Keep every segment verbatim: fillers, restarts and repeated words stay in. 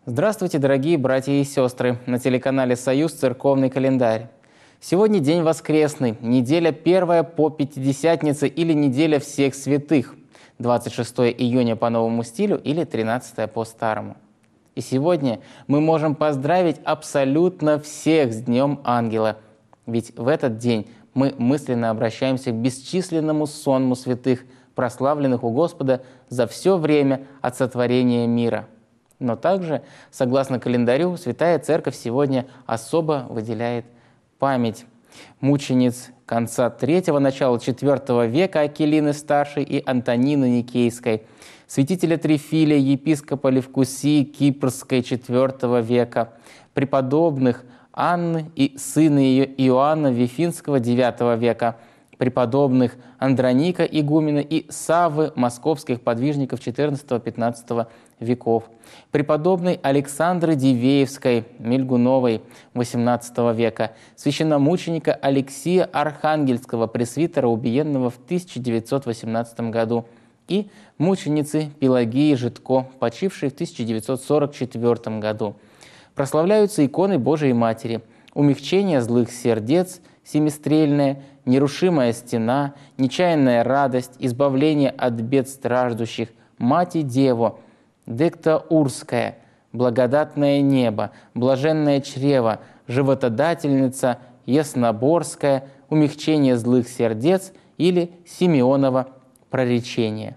Здравствуйте, дорогие братья и сестры! На телеканале «Союз. Церковный календарь». Сегодня день воскресный, неделя первая по Пятидесятнице или неделя всех святых, двадцать шестое июня по новому стилю или тринадцатое по старому. И сегодня мы можем поздравить абсолютно всех с Днем Ангела, ведь в этот день мы мысленно обращаемся к бесчисленному сонму святых, прославленных у Господа за все время от сотворения мира. Но также, согласно календарю, Святая Церковь сегодня особо выделяет память мучениц конца третьего, начала четвертого века Акелины Старшей и Антонины Никейской, святителя Трифилия, епископа Левкусии Кипрской четвертого века, преподобных Анны и сына ее Иоанна Вифинского девятого века, преподобных Андроника игумена и Саввы, московских подвижников четырнадцатого-пятнадцатого веков, преподобной Александры Дивеевской, Мельгуновой восемнадцатого века, священномученика Алексия Архангельского, пресвитера, убиенного в тысяча девятьсот восемнадцатом году, и мученицы Пелагии Житко, почившей в тысяча девятьсот сорок четвёртом году. Прославляются иконы Божией Матери, умягчение злых сердец, семистрельная, нерушимая стена, нечаянная радость, избавление от бед страждущих, Мать и Деву, Дектаурская, благодатное небо, блаженное чрево, животодательница, Ясноборская, умягчение злых сердец или Симеоново проречение.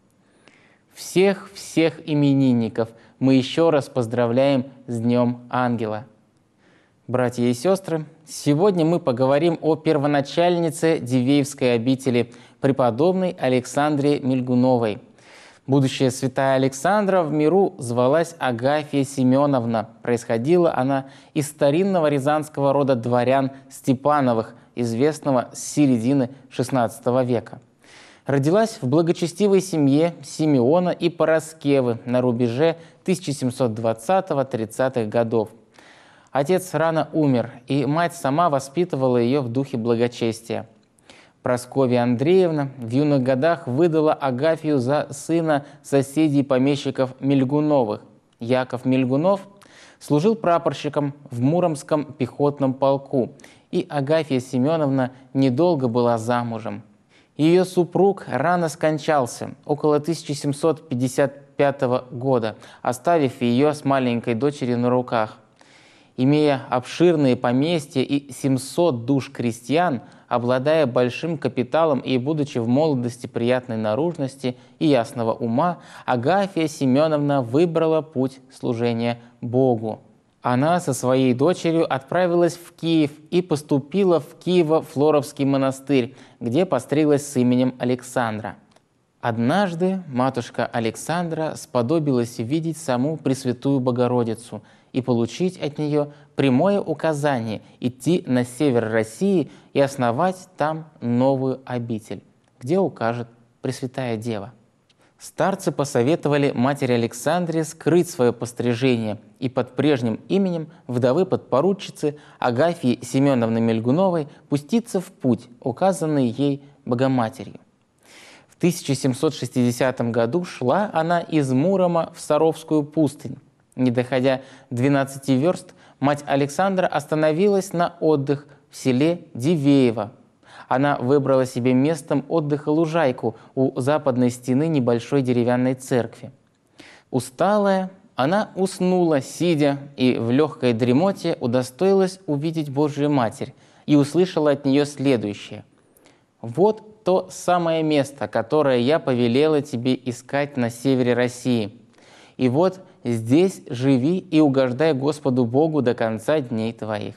Всех-всех именинников мы еще раз поздравляем с Днем Ангела. Братья и сестры, сегодня мы поговорим о первоначальнице Дивеевской обители, преподобной Александре Мельгуновой. Будущая святая Александра в миру звалась Агафья Семеновна. Происходила она из старинного рязанского рода дворян Степановых, известного с середины шестнадцатого века. Родилась в благочестивой семье Симеона и Параскевы на рубеже тысяча семьсот двадцатого-тридцатых годов. Отец рано умер, и мать сама воспитывала ее в духе благочестия. Прасковья Андреевна в юных годах выдала Агафью за сына соседей помещиков Мельгуновых. Яков Мельгунов служил прапорщиком в Муромском пехотном полку, и Агафья Семеновна недолго была замужем. Ее супруг рано скончался, около тысяча семьсот пятьдесят пятого года, оставив ее с маленькой дочерью на руках. Имея обширные поместья и семьсот душ крестьян, обладая большим капиталом и будучи в молодости приятной наружности и ясного ума, Агафья Семеновна выбрала путь служения Богу. Она со своей дочерью отправилась в Киев и поступила в Киево-Флоровский монастырь, где постриглась с именем Александра. Однажды матушка Александра сподобилась видеть саму Пресвятую Богородицу и получить от нее прямое указание идти на север России и основать там новую обитель, где укажет Пресвятая Дева. Старцы посоветовали матери Александре скрыть свое пострижение и под прежним именем вдовы-подпоручицы Агафьи Семеновны Мельгуновой пуститься в путь, указанный ей Богоматерью. В тысяча семьсот шестидесятом году шла она из Мурома в Саровскую пустынь. Не доходя двенадцати верст, мать Александра остановилась на отдых в селе Дивеево. Она выбрала себе местом отдыха лужайку у западной стены небольшой деревянной церкви. Усталая, она уснула, сидя, и в легкой дремоте удостоилась увидеть Божию Матерь и услышала от нее следующее: «Вот то самое место, которое я повелела тебе искать на севере России. И вот здесь живи и угождай Господу Богу до конца дней твоих».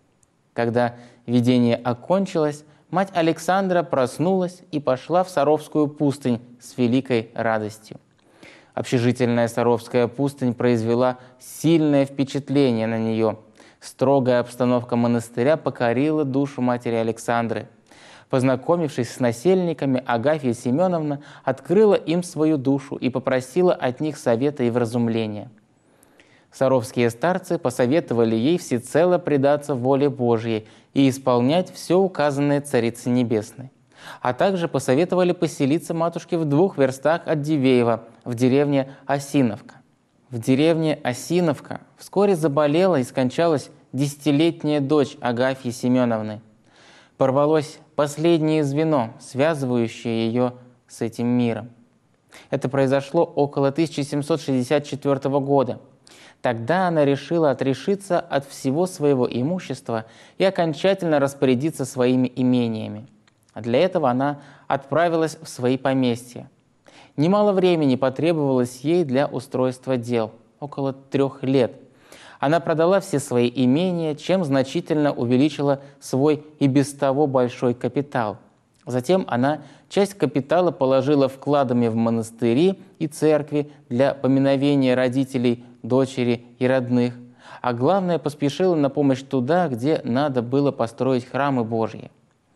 Когда видение окончилось, мать Александра проснулась и пошла в Саровскую пустынь с великой радостью. Общежительная Саровская пустынь произвела сильное впечатление на нее. Строгая обстановка монастыря покорила душу матери Александры. Познакомившись с насельниками, Агафья Семеновна открыла им свою душу и попросила от них совета и вразумления. Саровские старцы посоветовали ей всецело предаться воле Божьей и исполнять все указанное Царицей Небесной. А также посоветовали поселиться матушке в двух верстах от Дивеева, в деревне Осиновка. В деревне Осиновка вскоре заболела и скончалась десятилетняя дочь Агафьи Семеновны. Порвалось последнее звено, связывающее ее с этим миром. Это произошло около тысяча семьсот шестьдесят четвёртого года. Тогда она решила отрешиться от всего своего имущества и окончательно распорядиться своими имениями. А для этого она отправилась в свои поместья. Немало времени потребовалось ей для устройства дел – около трех лет. Она продала все свои имения, чем значительно увеличила свой и без того большой капитал. Затем она часть капитала положила вкладами в монастыри и церкви для поминовения родителей, дочери и родных, а главное, поспешила на помощь туда, где надо было построить храмы Божьи.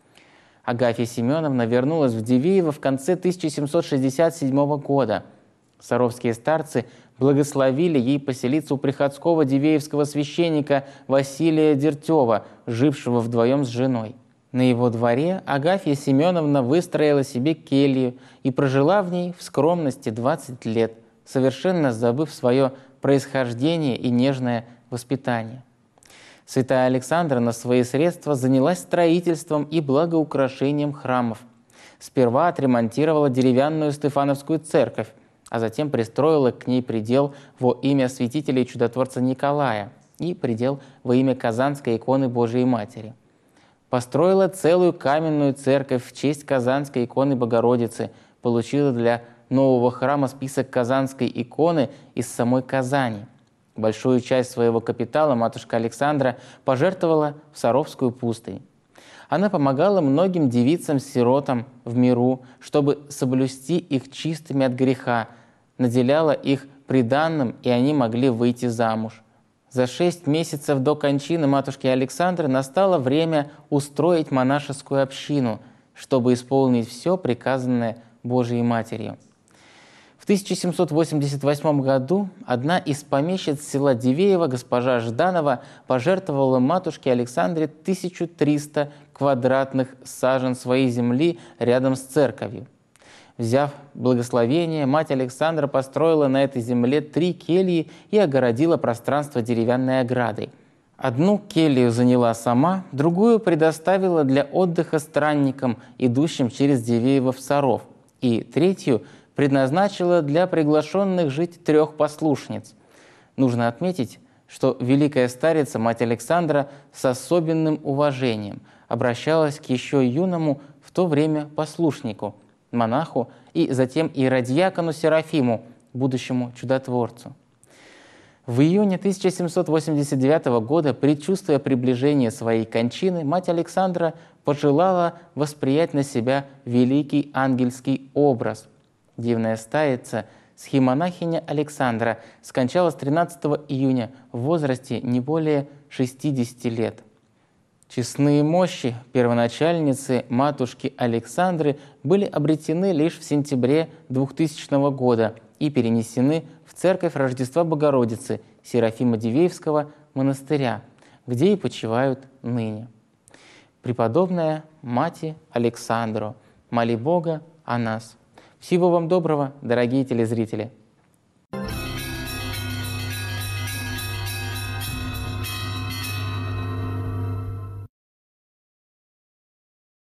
Агафья Семеновна вернулась в Дивеево в конце тысяча семьсот шестьдесят седьмого года. Саровские старцы благословили ей поселиться у приходского дивеевского священника Василия Дертева, жившего вдвоем с женой. На его дворе Агафья Семеновна выстроила себе келью и прожила в ней в скромности двадцать лет, совершенно забыв свое происхождение и нежное воспитание. Святая Александра на свои средства занялась строительством и благоукрашением храмов. Сперва отремонтировала деревянную Стефановскую церковь, а затем пристроила к ней предел во имя святителя и чудотворца Николая и предел во имя Казанской иконы Божией Матери. Построила целую каменную церковь в честь Казанской иконы Богородицы, получила для нового храма список Казанской иконы из самой Казани. Большую часть своего капитала матушка Александра пожертвовала в Саровскую пустынь. Она помогала многим девицам-сиротам в миру, чтобы соблюсти их чистыми от греха, наделяла их приданным, и они могли выйти замуж. За шесть месяцев до кончины матушки Александры настало время устроить монашескую общину, чтобы исполнить все приказанное Божией Матерью. В тысяча семьсот восемьдесят восьмом году одна из помещиц села Дивеево, госпожа Жданова, пожертвовала матушке Александре тысячу триста квадратных сажен своей земли рядом с церковью. Взяв благословение, мать Александра построила на этой земле три кельи и огородила пространство деревянной оградой. Одну келью заняла сама, другую предоставила для отдыха странникам, идущим через Дивеево в Саров, и третью предназначила для приглашенных жить трех послушниц. Нужно отметить, что великая старица, мать Александра, с особенным уважением обращалась к еще юному в то время послушнику, монаху и затем иеродьякону Серафиму, будущему чудотворцу. В июне тысяча семьсот восемьдесят девятого года, предчувствуя приближение своей кончины, мать Александра пожелала восприять на себя великий ангельский образ. Дивная старица, схимонахиня Александра, скончалась тринадцатого июня в возрасте не более шестидесяти лет. Честные мощи первоначальницы матушки Александры были обретены лишь в сентябре двухтысячного года и перенесены в церковь Рождества Богородицы Серафима Дивеевского монастыря, где и почивают ныне. Преподобная Мати Александру, моли Бога о нас. Всего вам доброго, дорогие телезрители!